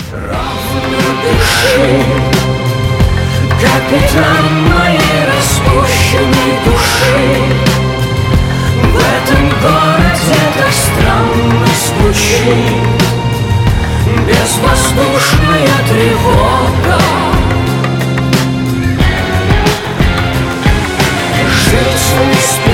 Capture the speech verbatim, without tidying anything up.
Ровно дыши, капитан моей распущенной души. В этом городе так странно звучит безвоздушная тревога. Жить не спит.